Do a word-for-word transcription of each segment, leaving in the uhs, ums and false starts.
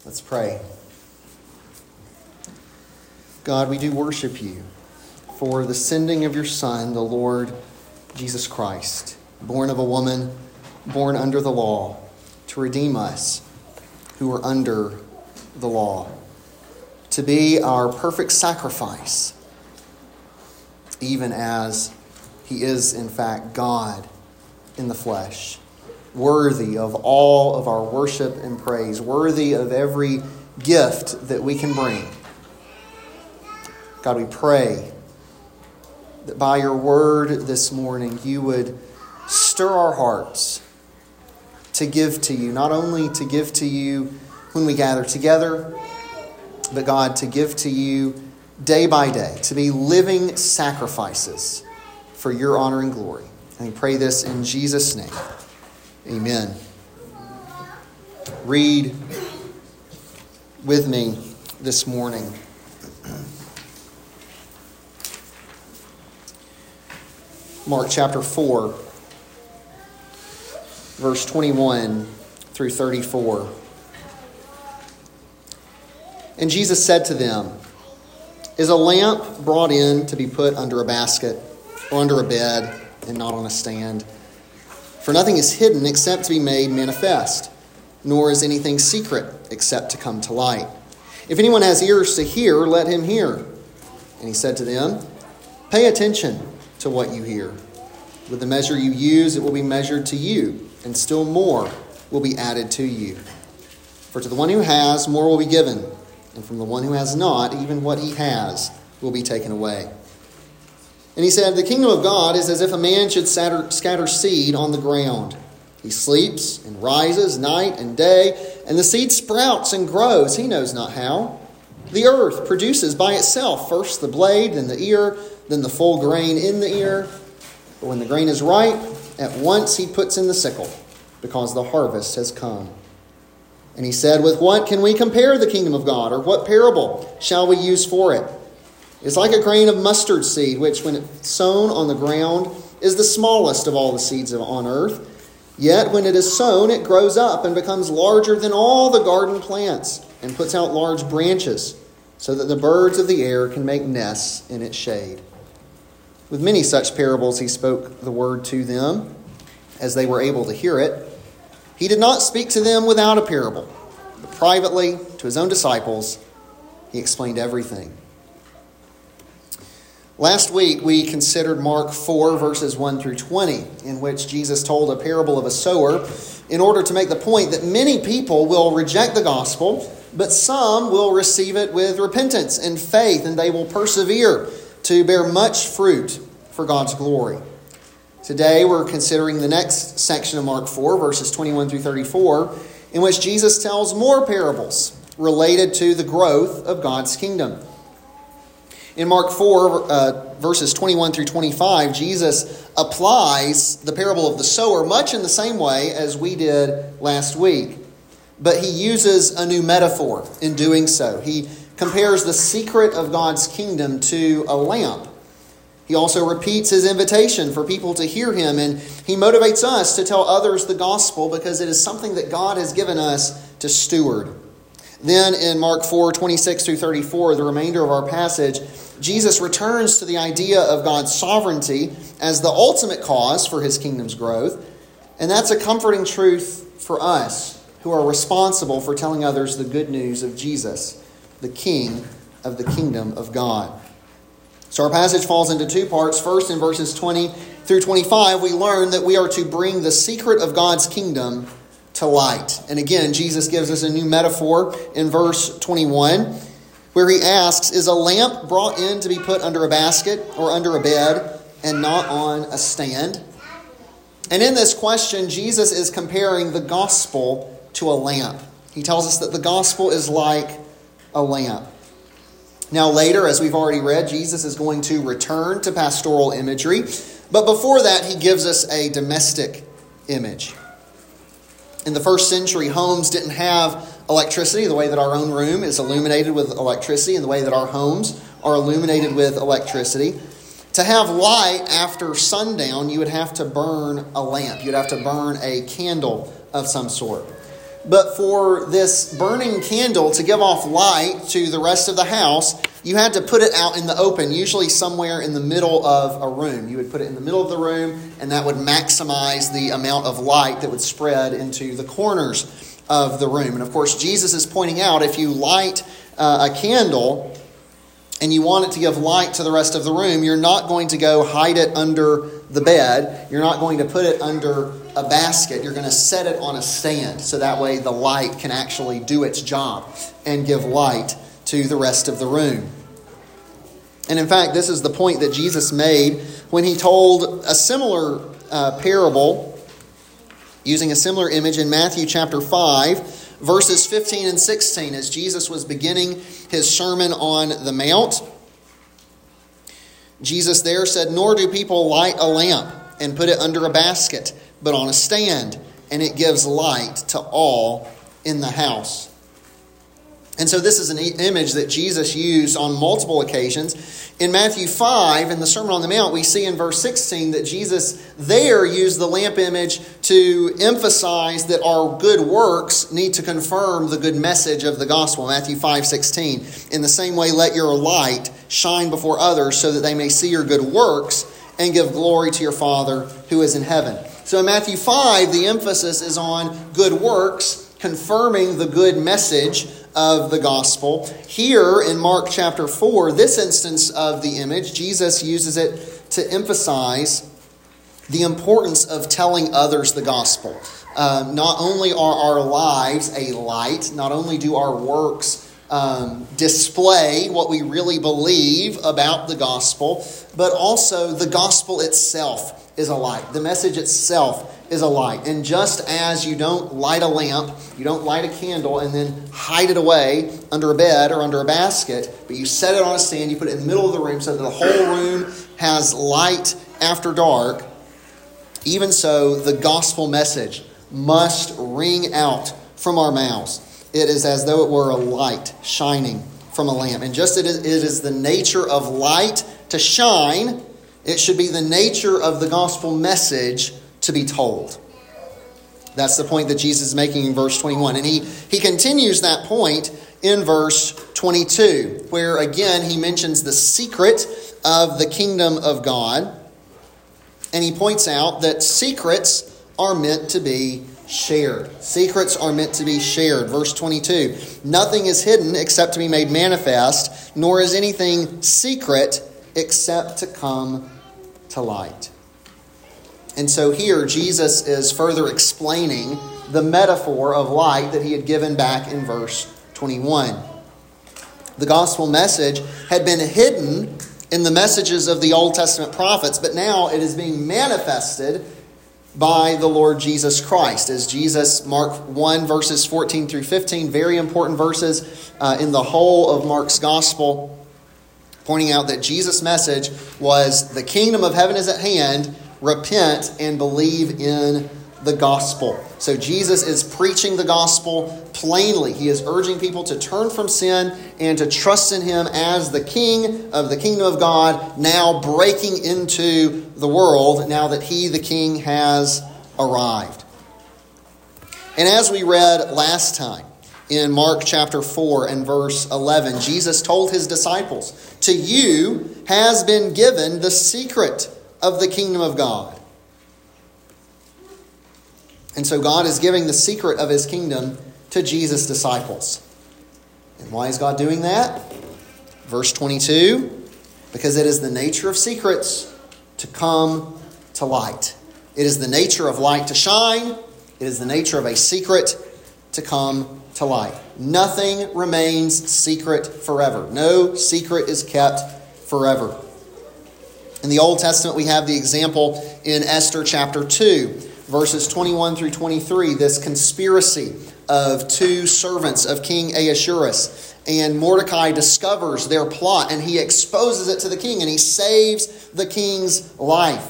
Let's pray. God, we do worship you for the sending of your Son, the Lord Jesus Christ, born of a woman, born under the law, to redeem us who are under the law, to be our perfect sacrifice, even as he is, in fact, God in the flesh, worthy of all of our worship and praise, worthy of every gift that we can bring. God, we pray that by your word this morning, you would stir our hearts to give to you, not only to give to you when we gather together, but God, to give to you day by day, to be living sacrifices for your honor and glory. And we pray this in Jesus' name. Amen. Read with me this morning. Mark chapter four, verse twenty-one through thirty-four. And Jesus said to them, "Is a lamp brought in to be put under a basket or under a bed and not on a stand? For nothing is hidden except to be made manifest, nor is anything secret except to come to light. If anyone has ears to hear, let him hear." And he said to them, "Pay attention to what you hear. With the measure you use, it will be measured to you, and still more will be added to you. For to the one who has, more will be given, and from the one who has not, even what he has will be taken away." And he said, "The kingdom of God is as if a man should scatter, scatter seed on the ground. He sleeps and rises night and day, and the seed sprouts and grows, he knows not how. The earth produces by itself first the blade, then the ear, then the full grain in the ear. But when the grain is ripe, at once he puts in the sickle, because the harvest has come." And he said, "With what can we compare the kingdom of God, or what parable shall we use for it? It's like a grain of mustard seed, which when it's sown on the ground is the smallest of all the seeds on earth. Yet when it is sown, it grows up and becomes larger than all the garden plants, and puts out large branches, so that the birds of the air can make nests in its shade." With many such parables he spoke the word to them, as they were able to hear it. He did not speak to them without a parable, but privately to his own disciples he explained everything. Last week we considered Mark four, verses one through twenty, in which Jesus told a parable of a sower in order to make the point that many people will reject the gospel, but some will receive it with repentance and faith, and they will persevere to bear much fruit for God's glory. Today we're considering the next section of Mark four, verses twenty-one through thirty-four, in which Jesus tells more parables related to the growth of God's kingdom. In Mark four, uh, verses twenty-one through twenty-five, Jesus applies the parable of the sower much in the same way as we did last week. But he uses a new metaphor in doing so. He compares the secret of God's kingdom to a lamp. He also repeats his invitation for people to hear him, and he motivates us to tell others the gospel because it is something that God has given us to steward. Then in Mark four, twenty-six through thirty-four, the remainder of our passage, Jesus returns to the idea of God's sovereignty as the ultimate cause for his kingdom's growth. And that's a comforting truth for us who are responsible for telling others the good news of Jesus, the King of the kingdom of God. So our passage falls into two parts. First, in verses twenty through twenty-five, we learn that we are to bring the secret of God's kingdom to light. And again, Jesus gives us a new metaphor in verse twenty-one, where he asks, "Is a lamp brought in to be put under a basket or under a bed and not on a stand?" And in this question, Jesus is comparing the gospel to a lamp. He tells us that the gospel is like a lamp. Now later, as we've already read, Jesus is going to return to pastoral imagery. But before that, he gives us a domestic image. In the first century, homes didn't have electricity the way that our own room is illuminated with electricity and the way that our homes are illuminated with electricity. To have light after sundown, you would have to burn a lamp. You'd have to burn a candle of some sort. But for this burning candle to give off light to the rest of the house, you had to put it out in the open, usually somewhere in the middle of a room. You would put it in the middle of the room, and that would maximize the amount of light that would spread into the corners of the room. And of course, Jesus is pointing out, if you light uh, a candle and you want it to give light to the rest of the room, you're not going to go hide it under the bed. You're not going to put it under a basket. You're going to set it on a stand, so that way the light can actually do its job and give light to the rest of the room. And in fact, this is the point that Jesus made when he told a similar uh, parable, using a similar image in Matthew chapter five, verses fifteen and sixteen, as Jesus was beginning his Sermon on the Mount. Jesus there said, "Nor do people light a lamp and put it under a basket, but on a stand, and it gives light to all in the house." And so this is an image that Jesus used on multiple occasions. In Matthew five, in the Sermon on the Mount, we see in verse sixteen that Jesus there used the lamp image to emphasize that our good works need to confirm the good message of the gospel. Matthew five sixteen. "In the same way, let your light shine before others so that they may see your good works and give glory to your Father who is in heaven." So in Matthew five, the emphasis is on good works, confirming the good message of the gospel. Here in Mark chapter four, this instance of the image, Jesus uses it to emphasize the importance of telling others the gospel. Uh, not only are our lives a light, not only do our works um, display what we really believe about the gospel, but also the gospel itself is a light. The message itself is a light. And just as you don't light a lamp, you don't light a candle and then hide it away under a bed or under a basket, but you set it on a stand, you put it in the middle of the room so that the whole room has light after dark, even so the gospel message must ring out from our mouths. It is as though it were a light shining from a lamp. And just as it is the nature of light to shine, it should be the nature of the gospel message to be told. That's the point that Jesus is making in verse twenty-one. And he, he continues that point in verse twenty-two, where again he mentions the secret of the kingdom of God. And he points out that secrets are meant to be shared. Secrets are meant to be shared. Verse twenty-two, "Nothing is hidden except to be made manifest, nor is anything secret except to come to light." And so here Jesus is further explaining the metaphor of light that he had given back in verse twenty-one. The gospel message had been hidden in the messages of the Old Testament prophets, but now it is being manifested by the Lord Jesus Christ. As Jesus, Mark one, verses fourteen through fifteen, very important verses uh, in the whole of Mark's gospel, pointing out that Jesus' message was the kingdom of heaven is at hand, repent and believe in the gospel. So Jesus is preaching the gospel plainly. He is urging people to turn from sin and to trust in him as the king of the kingdom of God, now breaking into the world now that he, the king, has arrived. And as we read last time in Mark chapter four and verse eleven, Jesus told his disciples, "To you has been given the secret of the kingdom of God." And so God is giving the secret of his kingdom to Jesus' disciples. And why is God doing that? Verse twenty-two, because it is the nature of secrets to come to light. It is the nature of light to shine. It is the nature of a secret to come to light. Nothing remains secret forever. No secret is kept forever. In the Old Testament, we have the example in Esther chapter two, verses twenty-one through twenty-three, this conspiracy of two servants of King Ahasuerus. And Mordecai discovers their plot and he exposes it to the king and he saves the king's life.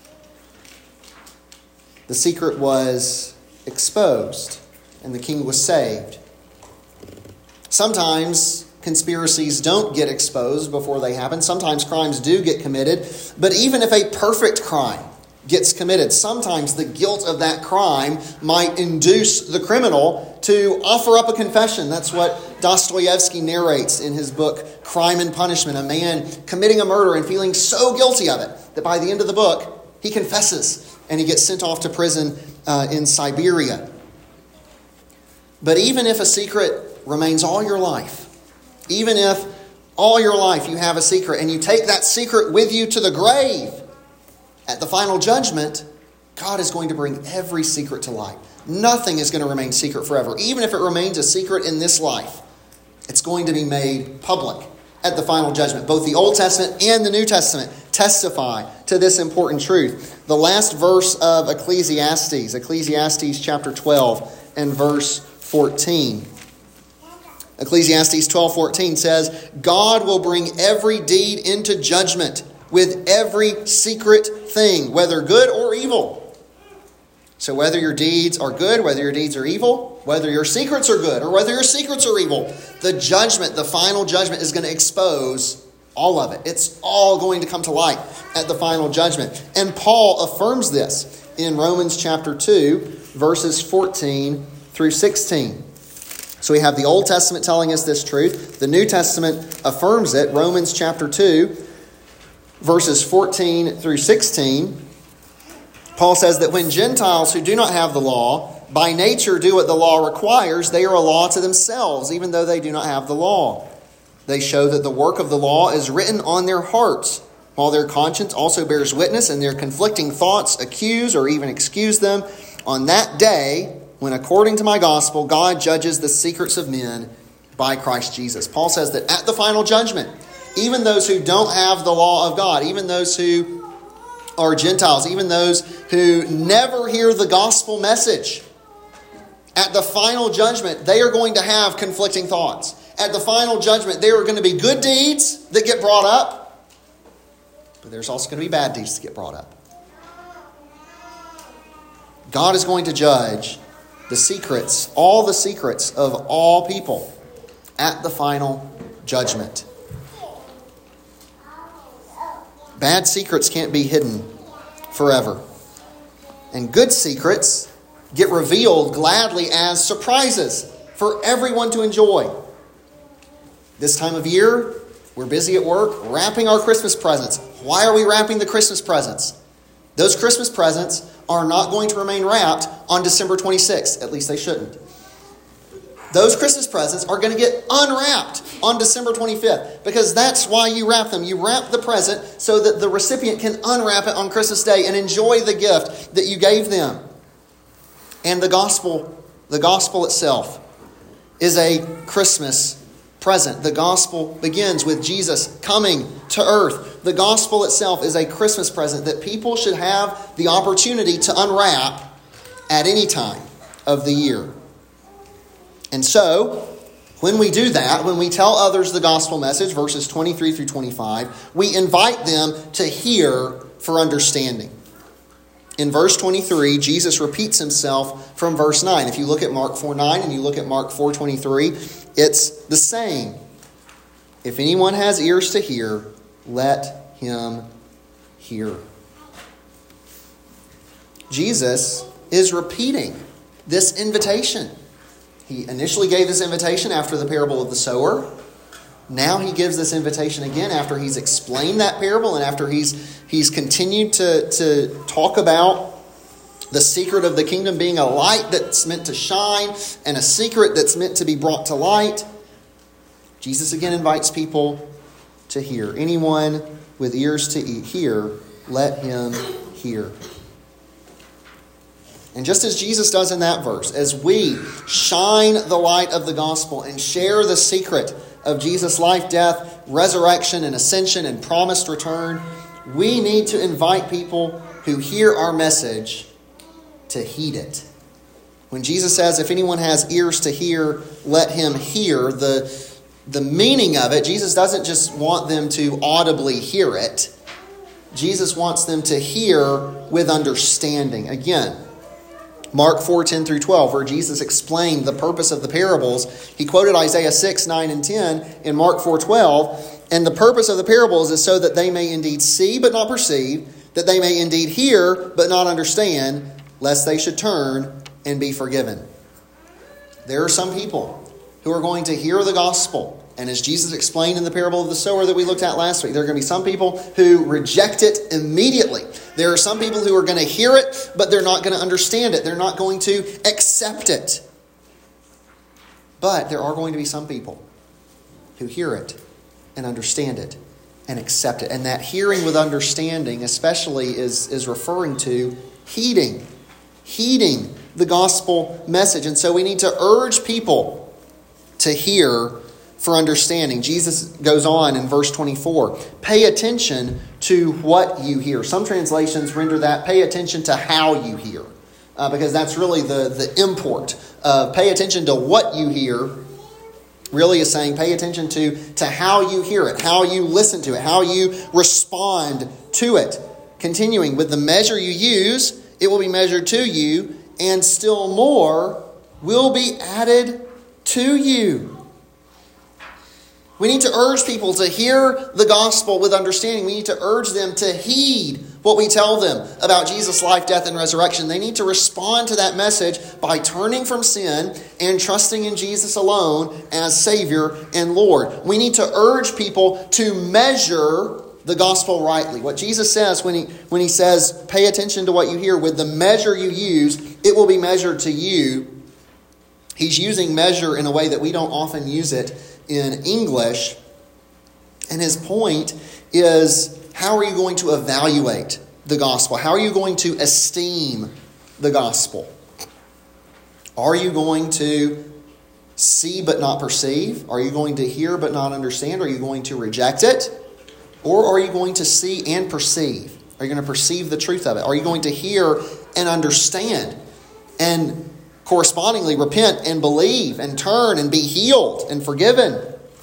The secret was exposed and the king was saved. Sometimes conspiracies don't get exposed before they happen. Sometimes crimes do get committed. But even if a perfect crime gets committed, sometimes the guilt of that crime might induce the criminal to offer up a confession. That's what Dostoevsky narrates in his book, Crime and Punishment. A man committing a murder and feeling so guilty of it that by the end of the book, he confesses and he gets sent off to prison uh, in Siberia. But even if a secret remains all your life, even if all your life you have a secret and you take that secret with you to the grave, at the final judgment, God is going to bring every secret to light. Nothing is going to remain secret forever. Even if it remains a secret in this life, it's going to be made public at the final judgment. Both the Old Testament and the New Testament testify to this important truth. The last verse of Ecclesiastes, Ecclesiastes chapter twelve and verse fourteen. Ecclesiastes twelve fourteen says, God will bring every deed into judgment with every secret thing, whether good or evil. So whether your deeds are good, whether your deeds are evil, whether your secrets are good or whether your secrets are evil, the judgment, the final judgment is going to expose all of it. It's all going to come to light at the final judgment. And Paul affirms this in Romans chapter two, verses fourteen through sixteen. So we have the Old Testament telling us this truth. The New Testament affirms it. Romans chapter two, verses fourteen through sixteen. Paul says that when Gentiles who do not have the law, by nature do what the law requires, they are a law to themselves, even though they do not have the law. They show that the work of the law is written on their hearts, while their conscience also bears witness, and their conflicting thoughts accuse or even excuse them. On that day, when according to my gospel, God judges the secrets of men by Christ Jesus. Paul says that at the final judgment, even those who don't have the law of God, even those who are Gentiles, even those who never hear the gospel message, at the final judgment, they are going to have conflicting thoughts. At the final judgment, there are going to be good deeds that get brought up, but there's also going to be bad deeds that get brought up. God is going to judge the secrets, all the secrets of all people at the final judgment. Bad secrets can't be hidden forever. And good secrets get revealed gladly as surprises for everyone to enjoy. This time of year, we're busy at work wrapping our Christmas presents. Why are we wrapping the Christmas presents? Those Christmas presents are not going to remain wrapped on December twenty-sixth. At least they shouldn't. Those Christmas presents are going to get unwrapped on December twenty-fifth, because that's why you wrap them. You wrap the present so that the recipient can unwrap it on Christmas Day and enjoy the gift that you gave them. And the gospel, the gospel itself is a Christmas present. The gospel begins with Jesus coming to earth. The gospel itself is a Christmas present that people should have the opportunity to unwrap at any time of the year. And so, when we do that, when we tell others the gospel message, verses twenty-three through twenty-five, we invite them to hear for understanding. In verse twenty-three, Jesus repeats himself from verse nine. If you look at Mark four nine and you look at Mark four twenty-three, it's the same. If anyone has ears to hear, let him hear. Jesus is repeating this invitation. He initially gave this invitation after the parable of the sower. Now he gives this invitation again after he's explained that parable and after he's he's continued to, to talk about the secret of the kingdom being a light that's meant to shine and a secret that's meant to be brought to light. Jesus again invites people to hear. Anyone with ears to hear, let him hear. And just as Jesus does in that verse, as we shine the light of the gospel and share the secret of Jesus' life, death, resurrection, and ascension and promised return, we need to invite people who hear our message to heed it. When Jesus says, if anyone has ears to hear, let him hear, the, the meaning of it, Jesus doesn't just want them to audibly hear it. Jesus wants them to hear with understanding. Again, Mark four ten through twelve, where Jesus explained the purpose of the parables, he quoted Isaiah six, nine, and ten in Mark four twelve. And the purpose of the parables is so that they may indeed see but not perceive, that they may indeed hear but not understand, lest they should turn and be forgiven. There are some people who are going to hear the gospel. And as Jesus explained in the parable of the sower that we looked at last week, there are going to be some people who reject it immediately. There are some people who are going to hear it, but they're not going to understand it. They're not going to accept it. But there are going to be some people who hear it and understand it and accept it. And that hearing with understanding especially is, is referring to heeding. Heeding the gospel message. And so we need to urge people to hear for understanding. Jesus goes on in verse twenty-four. Pay attention to what you hear. Some translations render that pay attention to how you hear. Uh, because that's really the, the import. Uh, pay attention to what you hear really is saying pay attention to, to how you hear it, how you listen to it, how you respond to it. Continuing, with the measure you use, it will be measured to you, and still more will be added to you. We need to urge people to hear the gospel with understanding. We need to urge them to heed what we tell them about Jesus' life, death, and resurrection. They need to respond to that message by turning from sin and trusting in Jesus alone as Savior and Lord. We need to urge people to measure the gospel rightly. What Jesus says when he, when he says, pay attention to what you hear, with the measure you use, it will be measured to you. He's using measure in a way that we don't often use it in English. And his point is, how are you going to evaluate the gospel? How are you going to esteem the gospel? Are you going to see but not perceive? Are you going to hear but not understand? Are you going to reject it? Or are you going to see and perceive? Are you going to perceive the truth of it? Are you going to hear and understand? And correspondingly repent and believe and turn and be healed and forgiven?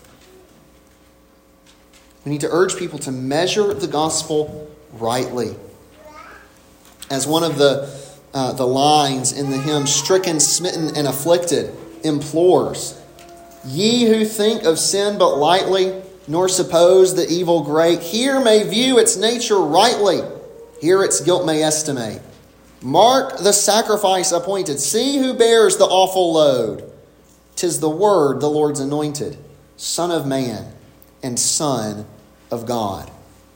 We need to urge people to measure the gospel rightly. As one of the, uh, the lines in the hymn, stricken, smitten, and afflicted, implores, ye who think of sin but lightly, nor suppose the evil great, here may view its nature rightly, here its guilt may estimate. Mark the sacrifice appointed, see who bears the awful load. 'Tis the Word, the Lord's anointed, Son of Man and Son of God.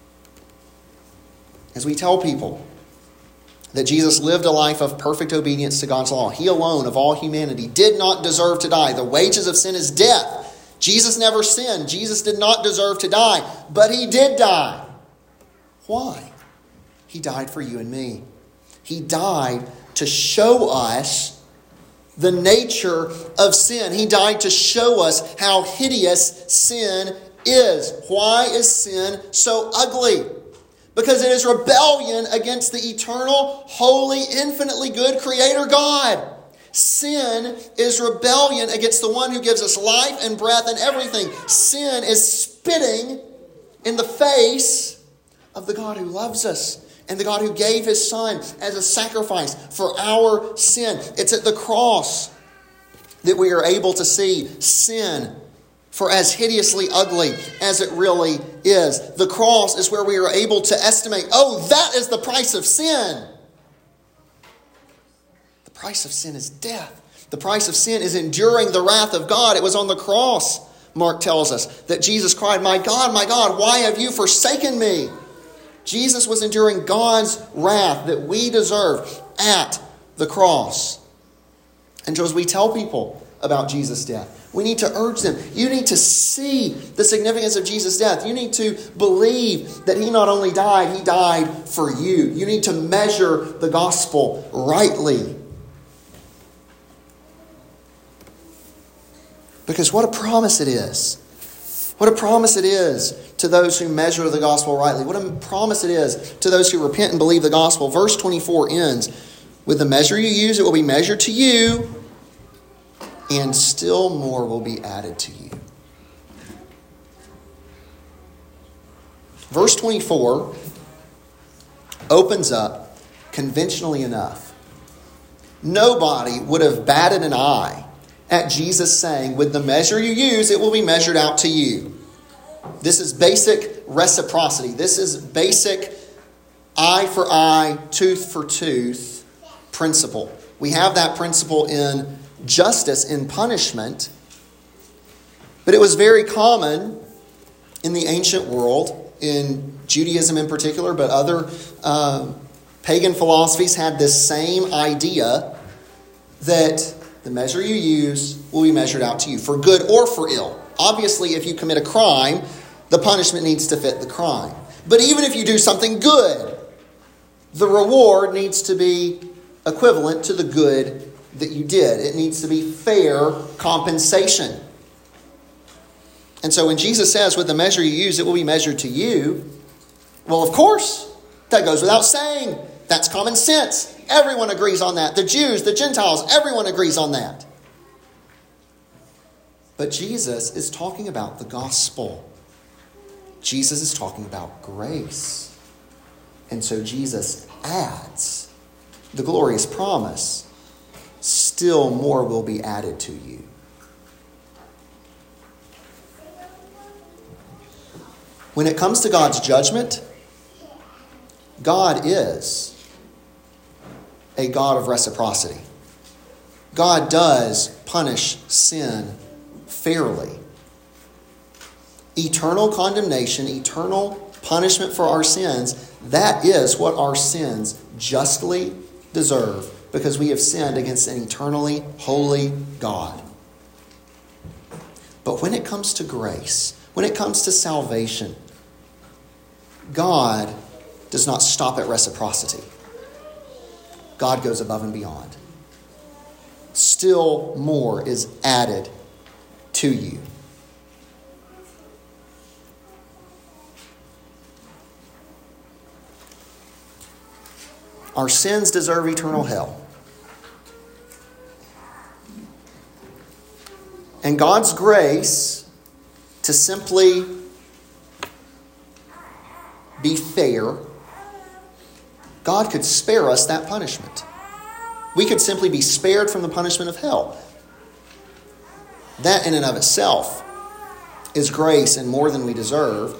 As we tell people that Jesus lived a life of perfect obedience to God's law, he alone of all humanity did not deserve to die. The wages of sin is death. Jesus never sinned. Jesus did not deserve to die, but he did die. Why? He died for you and me. He died to show us the nature of sin. He died to show us how hideous sin is. Why is sin so ugly? Because it is rebellion against the eternal, holy, infinitely good Creator God. Sin is rebellion against the one who gives us life and breath and everything. Sin is spitting in the face of the God who loves us and the God who gave his Son as a sacrifice for our sin. It's at the cross that we are able to see sin for as hideously ugly as it really is. The cross is where we are able to estimate, oh, that is the price of sin. The price of sin is death. The price of sin is enduring the wrath of God. It was on the cross, Mark tells us, that Jesus cried, my God, my God, why have you forsaken me? Jesus was enduring God's wrath that we deserve at the cross. And so as we tell people about Jesus' death, we need to urge them. You need to see the significance of Jesus' death. You need to believe that he not only died, he died for you. You need to measure the gospel rightly. Because what a promise it is. What a promise it is to those who measure the gospel rightly. What a promise it is to those who repent and believe the gospel. Verse twenty-four ends, with the measure you use, it will be measured to you, and still more will be added to you. Verse twenty-four opens up conventionally enough. Nobody would have batted an eye at Jesus saying, with the measure you use, it will be measured out to you. This is basic reciprocity. This is basic eye for eye, tooth for tooth principle. We have that principle in justice in punishment. But it was very common in the ancient world, in Judaism in particular, but other uh, pagan philosophies had this same idea that the measure you use will be measured out to you, for good or for ill. Obviously, if you commit a crime, the punishment needs to fit the crime. But even if you do something good, the reward needs to be equivalent to the good that you did. It needs to be fair compensation. And so when Jesus says, with the measure you use, it will be measured to you, well, of course, that goes without saying. That's common sense. Everyone agrees on that. The Jews, the Gentiles, everyone agrees on that. But Jesus is talking about the gospel. Jesus is talking about grace. And so Jesus adds the glorious promise, still more will be added to you. When it comes to God's judgment, God is a God of reciprocity. God does punish sin fairly. Eternal condemnation, eternal punishment for our sins, that is what our sins justly deserve, because we have sinned against an eternally holy God. But when it comes to grace, when it comes to salvation, God does not stop at reciprocity. God goes above and beyond. Still more is added to you. Our sins deserve eternal hell. And God's grace to simply be fair, God could spare us that punishment. We could simply be spared from the punishment of hell. That in and of itself is grace and more than we deserve.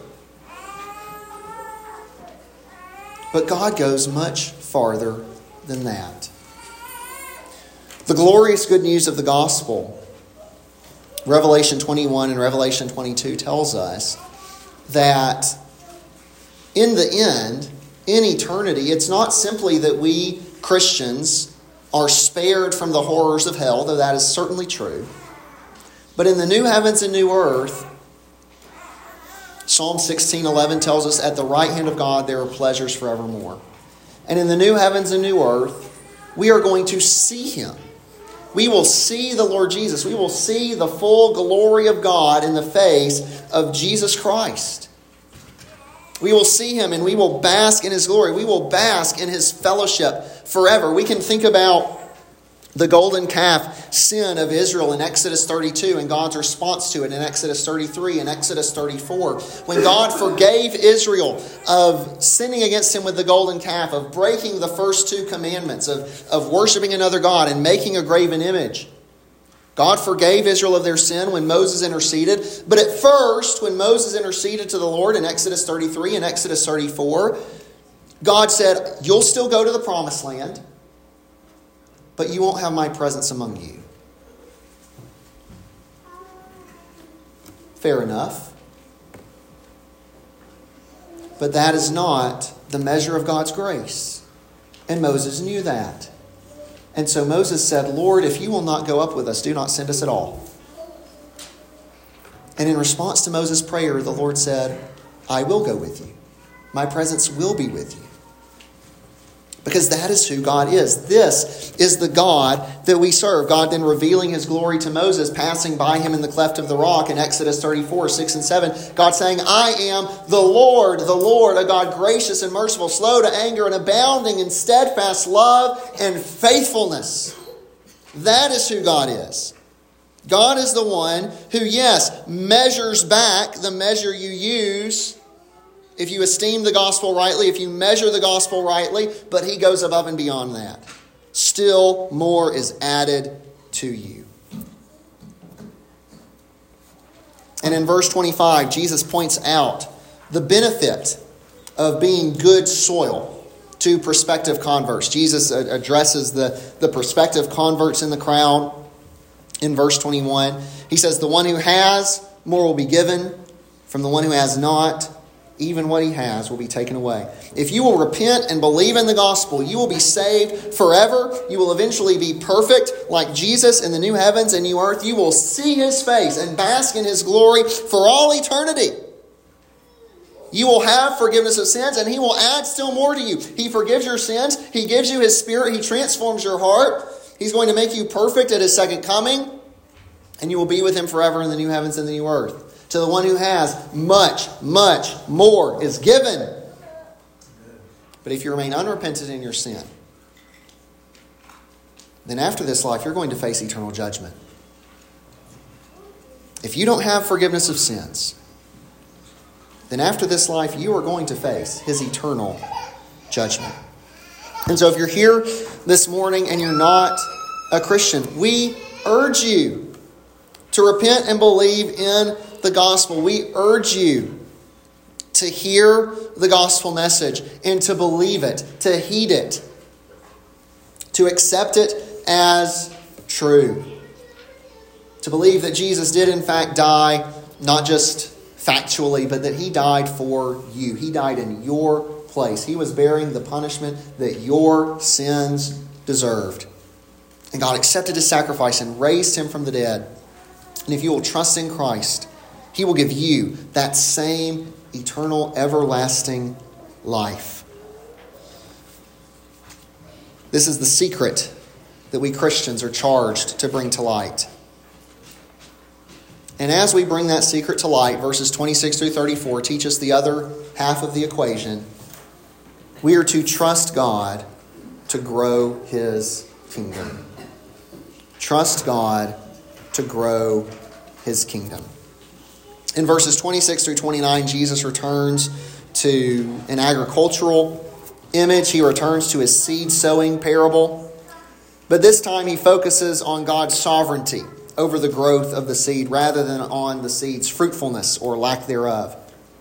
But God goes much farther than that. The glorious good news of the gospel, Revelation twenty-one and Revelation twenty-two, tells us that in the end, in eternity, it's not simply that we Christians are spared from the horrors of hell, though that is certainly true. But in the new heavens and new earth, Psalm sixteen eleven tells us, at the right hand of God there are pleasures forevermore. And in the new heavens and new earth, we are going to see Him. We will see the Lord Jesus. We will see the full glory of God in the face of Jesus Christ. We will see Him and we will bask in His glory. We will bask in His fellowship forever. We can think about the golden calf sin of Israel in Exodus thirty-two and God's response to it in Exodus thirty-three and Exodus thirty-four. When God forgave Israel of sinning against Him with the golden calf, of breaking the first two commandments, of, of worshiping another God and making a graven image. God forgave Israel of their sin when Moses interceded. But at first, when Moses interceded to the Lord in Exodus thirty-three and Exodus thirty-four, God said, you'll still go to the promised land, but you won't have my presence among you. Fair enough. But that is not the measure of God's grace. And Moses knew that. And so Moses said, Lord, if you will not go up with us, do not send us at all. And in response to Moses' prayer, the Lord said, I will go with you. My presence will be with you. Because that is who God is. This is the God that we serve. God then revealing His glory to Moses, passing by him in the cleft of the rock in Exodus thirty-four, six and seven. God saying, I am the Lord, the Lord, a God gracious and merciful, slow to anger and abounding in steadfast love and faithfulness. That is who God is. God is the one who, yes, measures back the measure you use if you esteem the gospel rightly, if you measure the gospel rightly, but He goes above and beyond that. Still more is added to you. And in verse twenty-five, Jesus points out the benefit of being good soil to prospective converts. Jesus addresses the, the prospective converts in the crowd. in verse twenty-one. He says, the one who has, more will be given. From the one who has not, even what he has will be taken away. If you will repent and believe in the gospel, you will be saved forever. You will eventually be perfect like Jesus in the new heavens and new earth. You will see his face and bask in his glory for all eternity. You will have forgiveness of sins, and he will add still more to you. He forgives your sins. He gives you his Spirit. He transforms your heart. He's going to make you perfect at his second coming, and you will be with him forever in the new heavens and the new earth. To the one who has, much, much more is given. But if you remain unrepentant in your sin, then after this life, you're going to face eternal judgment. If you don't have forgiveness of sins, then after this life, you are going to face his eternal judgment. And so if you're here this morning and you're not a Christian, we urge you to repent and believe in the gospel. We urge you to hear the gospel message and to believe it, to heed it, to accept it as true. To believe that Jesus did in fact die, not just factually, but that he died for you. He died in your place. He was bearing the punishment that your sins deserved. And God accepted his sacrifice and raised him from the dead. And if you will trust in Christ, he will give you that same eternal, everlasting life. This is the secret that we Christians are charged to bring to light. And as we bring that secret to light, verses twenty-six through thirty-four teach us the other half of the equation. We are to trust God to grow his kingdom. Trust God to grow his kingdom. In verses twenty-six through twenty-nine, Jesus returns to an agricultural image. He returns to his seed sowing parable. But this time he focuses on God's sovereignty over the growth of the seed rather than on the seed's fruitfulness or lack thereof.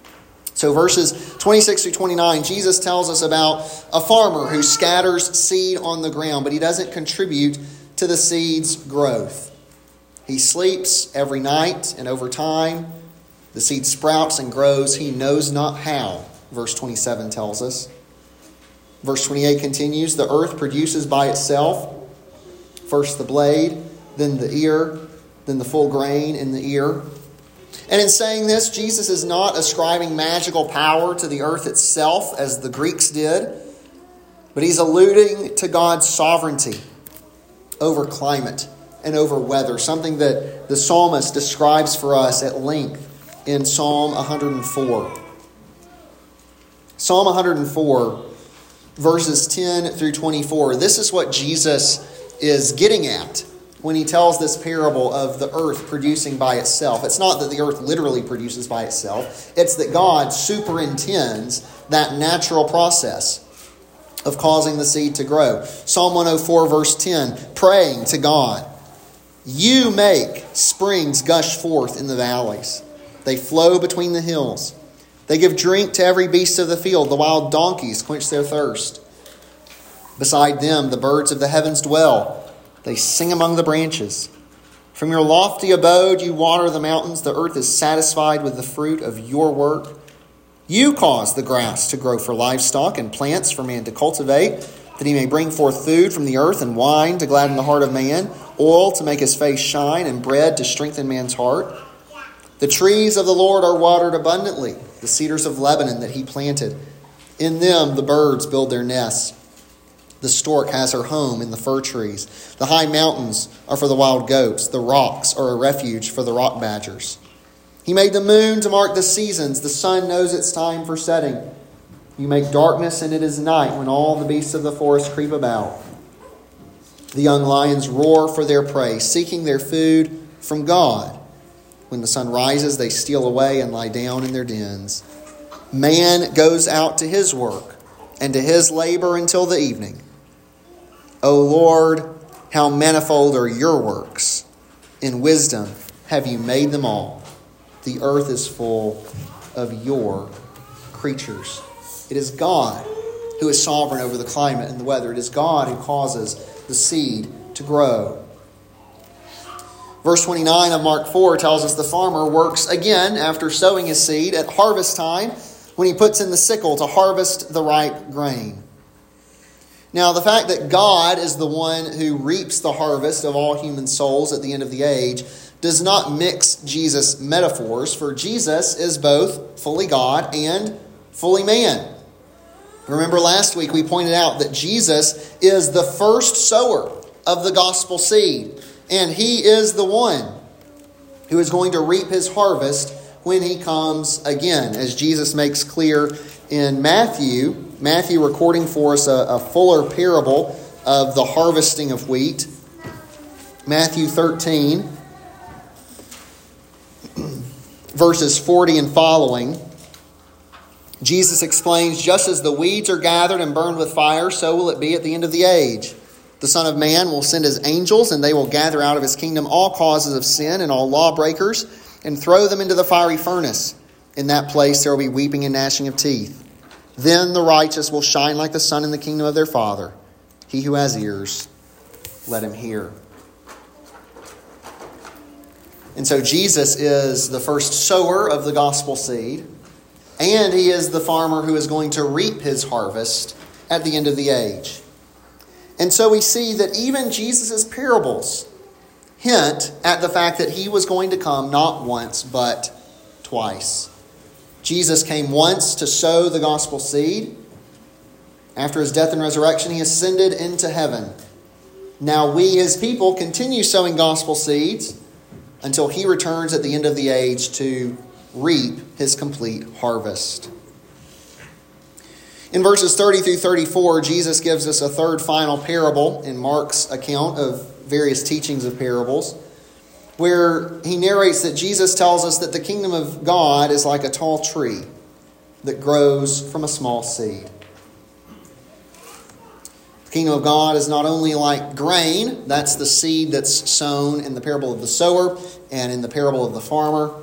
So verses twenty-six through twenty-nine, Jesus tells us about a farmer who scatters seed on the ground, but he doesn't contribute to the seed's growth. He sleeps every night, and over time, the seed sprouts and grows. He knows not how, verse twenty-seven tells us. Verse twenty-eight continues, the earth produces by itself first the blade, then the ear, then the full grain in the ear. And in saying this, Jesus is not ascribing magical power to the earth itself as the Greeks did, but he's alluding to God's sovereignty over climate and over weather, something that the psalmist describes for us at length in Psalm one hundred four. Psalm one hundred four, verses ten through twenty-four. This is what Jesus is getting at when he tells this parable of the earth producing by itself. It's not that the earth literally produces by itself. It's that God superintends that natural process of causing the seed to grow. Psalm one oh four, verse ten, praying to God, you make springs gush forth in the valleys. They flow between the hills. They give drink to every beast of the field. The wild donkeys quench their thirst. Beside them, the birds of the heavens dwell. They sing among the branches. From your lofty abode, you water the mountains. The earth is satisfied with the fruit of your work. You cause the grass to grow for livestock and plants for man to cultivate, that he may bring forth food from the earth and wine to gladden the heart of man, oil to make his face shine, and bread to strengthen man's heart. The trees of the Lord are watered abundantly, the cedars of Lebanon that he planted. In them the birds build their nests. The stork has her home in the fir trees. The high mountains are for the wild goats. The rocks are a refuge for the rock badgers. He made the moon to mark the seasons. The sun knows its time for setting. You make darkness and it is night when all the beasts of the forest creep about. The young lions roar for their prey, seeking their food from God. When the sun rises, they steal away and lie down in their dens. Man goes out to his work and to his labor until the evening. O Lord, how manifold are your works. In wisdom have you made them all. The earth is full of your creatures. It is God who is sovereign over the climate and the weather. It is God who causes the seed to grow. Verse twenty-nine of Mark four tells us the farmer works again after sowing his seed at harvest time when he puts in the sickle to harvest the ripe grain. Now, the fact that God is the one who reaps the harvest of all human souls at the end of the age does not mix Jesus' metaphors, for Jesus is both fully God and fully man. Remember last week we pointed out that Jesus is the first sower of the gospel seed, and he is the one who is going to reap his harvest when he comes again, as Jesus makes clear in Matthew. Matthew recording for us a, a fuller parable of the harvesting of wheat. Matthew thirteen, verses forty and following. Jesus explains, just as the weeds are gathered and burned with fire, so will it be at the end of the age. The Son of Man will send his angels, and they will gather out of his kingdom all causes of sin and all lawbreakers, and throw them into the fiery furnace. In that place there will be weeping and gnashing of teeth. Then the righteous will shine like the sun in the kingdom of their Father. He who has ears, let him hear. And so Jesus is the first sower of the gospel seed, and he is the farmer who is going to reap his harvest at the end of the age. And so we see that even Jesus' parables hint at the fact that he was going to come not once, but twice. Jesus came once to sow the gospel seed. After his death and resurrection, he ascended into heaven. Now we, his people, continue sowing gospel seeds until he returns at the end of the age to reap his complete harvest. In verses thirty through thirty-four, Jesus gives us a third final parable in Mark's account of various teachings of parables, where he narrates that Jesus tells us that the kingdom of God is like a tall tree that grows from a small seed. The kingdom of God is not only like grain, that's the seed that's sown in the parable of the sower and in the parable of the farmer.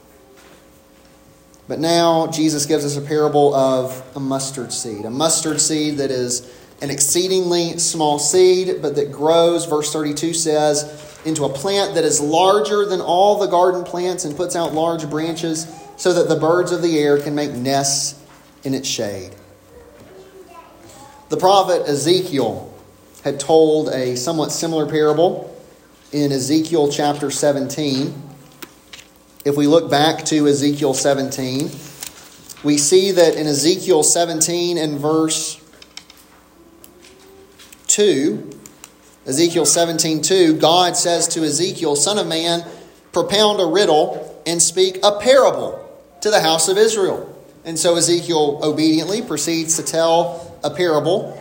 But now Jesus gives us a parable of a mustard seed. A mustard seed that is an exceedingly small seed, but that grows, verse thirty-two says, into a plant that is larger than all the garden plants and puts out large branches so that the birds of the air can make nests in its shade. The prophet Ezekiel had told a somewhat similar parable in Ezekiel chapter seventeen. If we look back to Ezekiel seventeen, we see that in Ezekiel seventeen and verse two, Ezekiel seventeen two, God says to Ezekiel, "Son of man, propound a riddle and speak a parable to the house of Israel." And so Ezekiel obediently proceeds to tell a parable.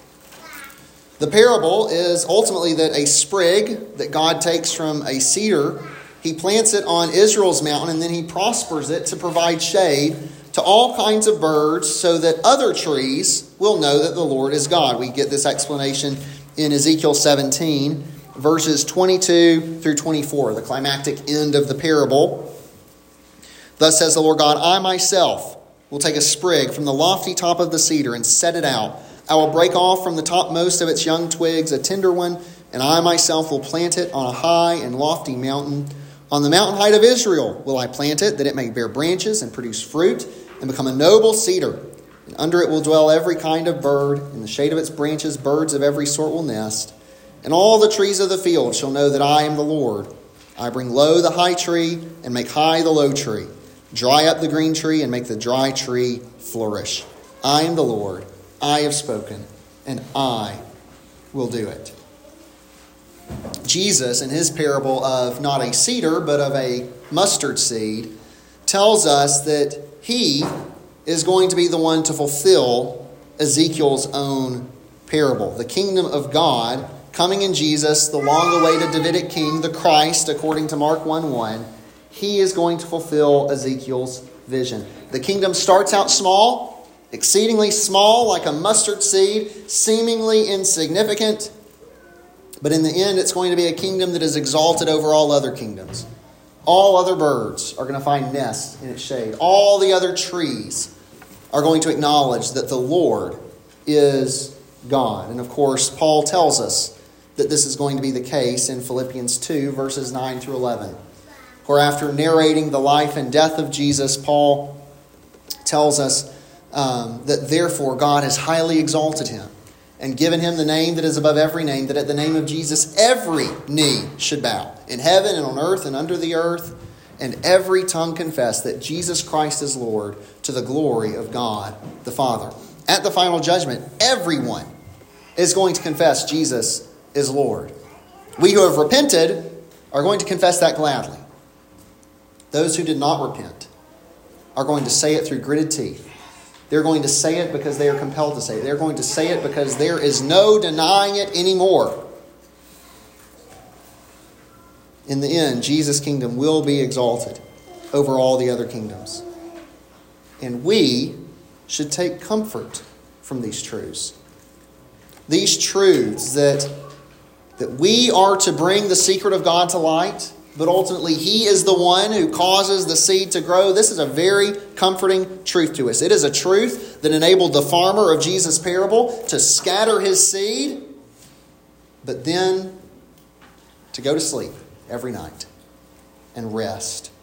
The parable is ultimately that a sprig that God takes from a cedar, he plants it on Israel's mountain, and then he prospers it to provide shade to all kinds of birds so that other trees will know that the Lord is God. We get this explanation in Ezekiel seventeen, verses twenty-two through twenty-four, the climactic end of the parable. Thus says the Lord God, "I myself will take a sprig from the lofty top of the cedar and set it out. I will break off from the topmost of its young twigs a tender one, and I myself will plant it on a high and lofty mountain. On the mountain height of Israel will I plant it, that it may bear branches and produce fruit and become a noble cedar. And under it will dwell every kind of bird. In the shade of its branches, birds of every sort will nest. And all the trees of the field shall know that I am the Lord. I bring low the high tree and make high the low tree. Dry up the green tree and make the dry tree flourish. I am the Lord. I have spoken, and I will do it." Jesus, in his parable of not a cedar, but of a mustard seed, tells us that he is going to be the one to fulfill Ezekiel's own parable. The kingdom of God coming in Jesus, the long-awaited Davidic king, the Christ, according to Mark one one, he is going to fulfill Ezekiel's vision. The kingdom starts out small, exceedingly small, like a mustard seed, seemingly insignificant. But in the end, it's going to be a kingdom that is exalted over all other kingdoms. All other birds are going to find nests in its shade. All the other trees are going to acknowledge that the Lord is God. And of course, Paul tells us that this is going to be the case in Philippians two, verses nine through eleven, where after narrating the life and death of Jesus, Paul tells us um, that therefore God has highly exalted him and given him the name that is above every name, that at the name of Jesus every knee should bow, in heaven and on earth and under the earth, and every tongue confess that Jesus Christ is Lord, to the glory of God the Father. At the final judgment, everyone is going to confess Jesus is Lord. We who have repented are going to confess that gladly. Those who did not repent are going to say it through gritted teeth. They're going to say it because they are compelled to say it. They're going to say it because there is no denying it anymore. In the end, Jesus' kingdom will be exalted over all the other kingdoms. And we should take comfort from these truths. These truths that, that we are to bring the secret of God to light, but ultimately He is the one who causes the seed to grow. This is a very comforting truth to us. It is a truth that enabled the farmer of Jesus' parable to scatter his seed, but then to go to sleep every night and rest.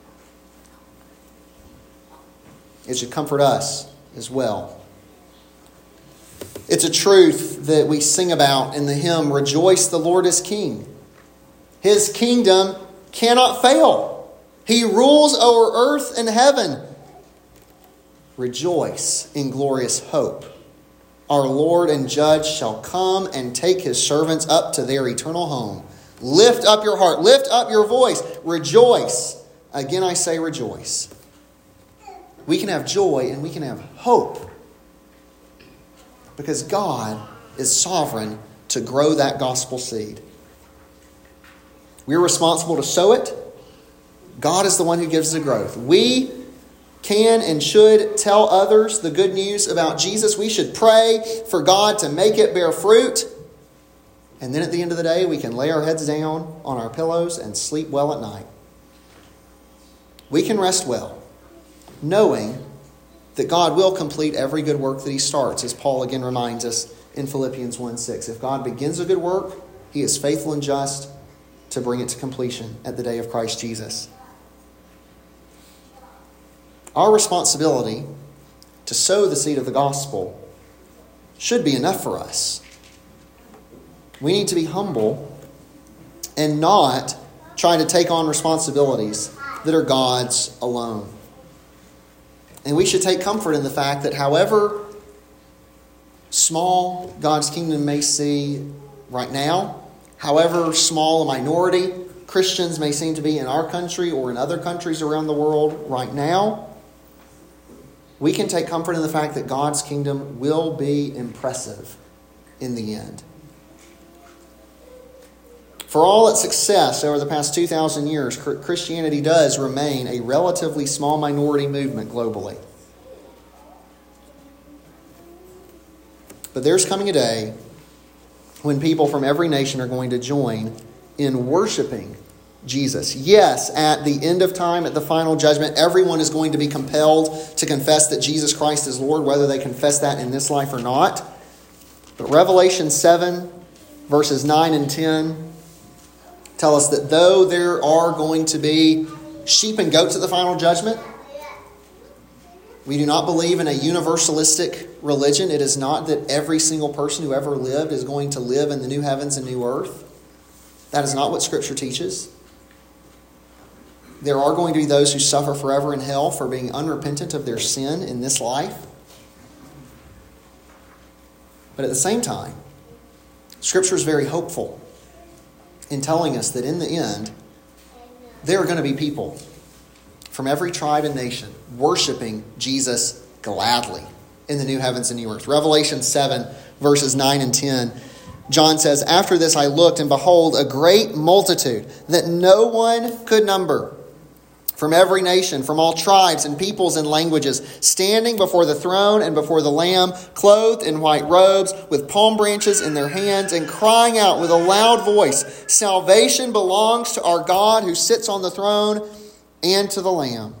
It should comfort us as well. It's a truth that we sing about in the hymn, "Rejoice, the Lord is King." His kingdom cannot fail. He rules over earth and heaven. Rejoice in glorious hope. Our Lord and Judge shall come and take His servants up to their eternal home. Lift up your heart. Lift up your voice. Rejoice. Again, I say rejoice. We can have joy and we can have hope because God is sovereign to grow that gospel seed. We're responsible to sow it. God is the one who gives the growth. We can and should tell others the good news about Jesus. We should pray for God to make it bear fruit. And then at the end of the day, we can lay our heads down on our pillows and sleep well at night. We can rest well, knowing that God will complete every good work that He starts, as Paul again reminds us in Philippians one six. If God begins a good work, He is faithful and just to bring it to completion at the day of Christ Jesus. Our responsibility to sow the seed of the gospel should be enough for us. We need to be humble and not try to take on responsibilities that are God's alone. And we should take comfort in the fact that however small God's kingdom may seem right now, however small a minority Christians may seem to be in our country or in other countries around the world right now, we can take comfort in the fact that God's kingdom will be impressive in the end. For all its success over the past two thousand years, Christianity does remain a relatively small minority movement globally. But there's coming a day when people from every nation are going to join in worshiping Jesus. Yes, at the end of time, at the final judgment, everyone is going to be compelled to confess that Jesus Christ is Lord, whether they confess that in this life or not. But Revelation seven, verses nine and ten tell us that though there are going to be sheep and goats at the final judgment, we do not believe in a universalistic religion. It is not that every single person who ever lived is going to live in the new heavens and new earth. That is not what Scripture teaches. There are going to be those who suffer forever in hell for being unrepentant of their sin in this life. But at the same time, Scripture is very hopeful in telling us that in the end, there are going to be people from every tribe and nation worshiping Jesus gladly in the new heavens and new earth. Revelation seven, verses nine and ten. John says, "After this I looked, and behold, a great multitude that no one could number, from every nation, from all tribes and peoples and languages, standing before the throne and before the Lamb, clothed in white robes, with palm branches in their hands, and crying out with a loud voice, 'Salvation belongs to our God who sits on the throne and to the Lamb.'"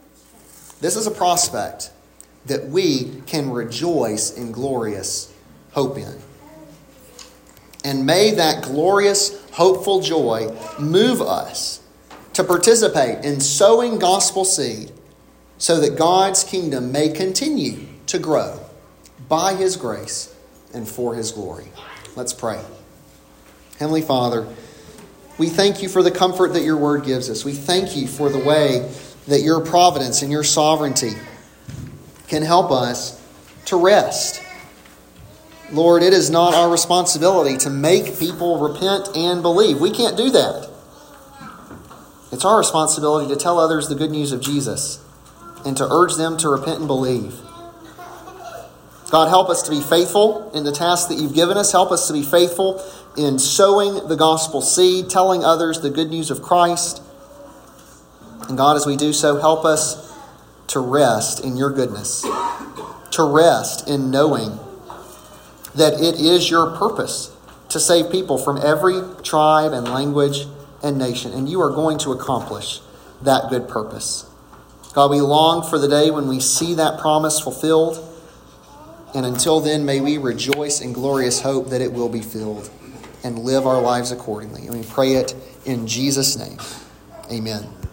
This is a prospect that we can rejoice in glorious hope in. And may that glorious, hopeful joy move us to participate in sowing gospel seed so that God's kingdom may continue to grow by His grace and for His glory. Let's pray. Heavenly Father, we thank You for the comfort that Your word gives us. We thank You for the way that Your providence and Your sovereignty can help us to rest. Lord, it is not our responsibility to make people repent and believe. We can't do that. It's our responsibility to tell others the good news of Jesus and to urge them to repent and believe. God, help us to be faithful in the task that You've given us. Help us to be faithful in sowing the gospel seed, telling others the good news of Christ. And God, as we do so, help us to rest in Your goodness, to rest in knowing that it is Your purpose to save people from every tribe and language and nation. And You are going to accomplish that good purpose. God, we long for the day when we see that promise fulfilled. And until then, may we rejoice in glorious hope that it will be filled and live our lives accordingly. And we pray it in Jesus' name. Amen.